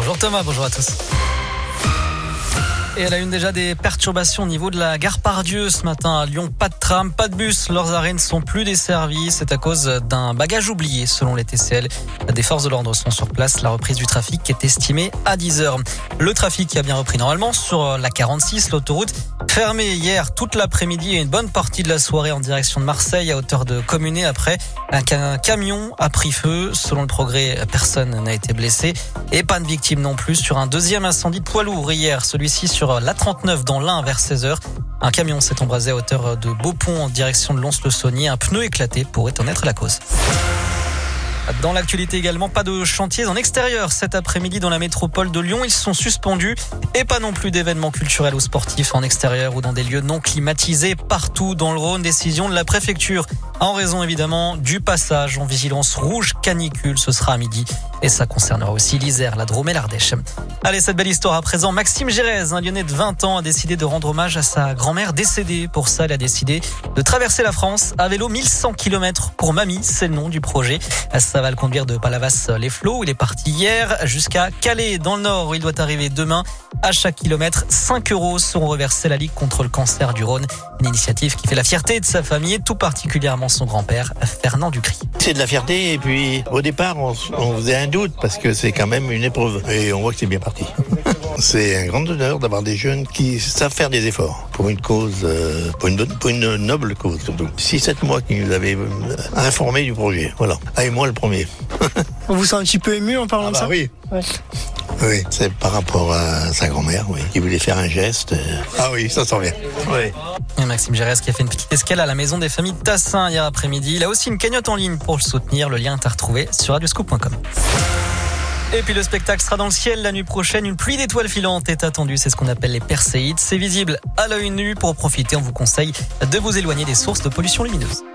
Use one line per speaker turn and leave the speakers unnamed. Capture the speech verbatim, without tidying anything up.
Bonjour Thomas, bonjour à tous. Et à la une déjà des perturbations au niveau de la gare Pardieu ce matin à Lyon. Pas de tram, pas de bus, leurs arrêts ne sont plus desservis. C'est à cause d'un bagage oublié selon les T C L. Des forces de l'ordre sont sur place. La reprise du trafic est estimée à dix heures. Le trafic a bien repris normalement sur la quarante-six, l'autoroute. Fermée hier toute l'après-midi et une bonne partie de la soirée en direction de Marseille à hauteur de Communé. Après, un camion a pris feu. Selon le Progrès, personne n'a été blessé et pas de victime non plus sur un deuxième incendie de poids lourd hier. Celui-ci sur l'A trente-neuf dans l'Ain vers seize heures. Un camion s'est embrasé à hauteur de Beaupont en direction de Lons-le-Saunier. Un pneu éclaté pourrait en être la cause. Dans l'actualité également, pas de chantiers en extérieur cet après-midi dans la métropole de Lyon. Ils sont suspendus et pas non plus d'événements culturels ou sportifs en extérieur ou dans des lieux non climatisés partout dans le Rhône. Décision de la préfecture en raison évidemment du passage en vigilance rouge canicule. Ce sera à midi et ça concernera aussi l'Isère, la Drôme et l'Ardèche. Allez, cette belle histoire à présent. Maxime Gérez, un Lyonnais de vingt ans, a décidé de rendre hommage à sa grand-mère décédée. Pour ça, il a décidé de traverser la France à vélo mille cent kilomètres pour Mamie. C'est le nom du projet. Ça va le conduire de Palavas-les-Flots, où il est parti hier, jusqu'à Calais, dans le Nord, où il doit arriver demain. À chaque kilomètre, cinq euros seront reversés à la Ligue contre le cancer du Rhône. Une initiative qui fait la fierté de sa famille et tout particulièrement son grand-père, Fernand Ducry.
C'est de la fierté et puis au départ, on, on faisait un doute parce que c'est quand même une épreuve. Et on voit que c'est bien parti. C'est un grand honneur d'avoir des jeunes qui savent faire des efforts pour une cause, euh, pour, une, pour une noble cause surtout. six sept mois qui nous avaient informés du projet. Voilà. Ah, et moi le premier.
On vous sent un petit peu ému en parlant
ah bah
de ça?
Oui.
Ouais.
Oui, c'est par rapport à sa grand-mère, oui. Il voulait faire un geste. Ah oui, ça sent bien. Oui.
Et Maxime Gérez qui a fait une petite escale à la maison des familles Tassin hier après-midi. Il a aussi une cagnotte en ligne pour le soutenir. Le lien est à retrouver sur radioscoop point com. Et puis le spectacle sera dans le ciel la nuit prochaine. Une pluie d'étoiles filantes est attendue. C'est ce qu'on appelle les perséides. C'est visible à l'œil nu. Pour profiter, on vous conseille de vous éloigner des sources de pollution lumineuse.